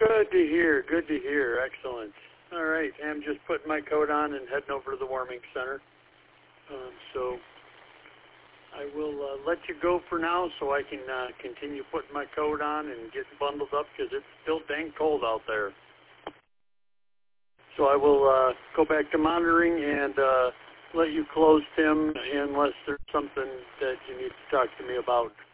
Good to hear. Good to hear. Excellent. All right. I'm just putting my coat on and heading over to the warming center. So I will let you go for now so I can continue putting my coat on and get bundled up because it's still dang cold out there. So I will go back to monitoring and let you close, Tim, unless there's something that you need to talk to me about.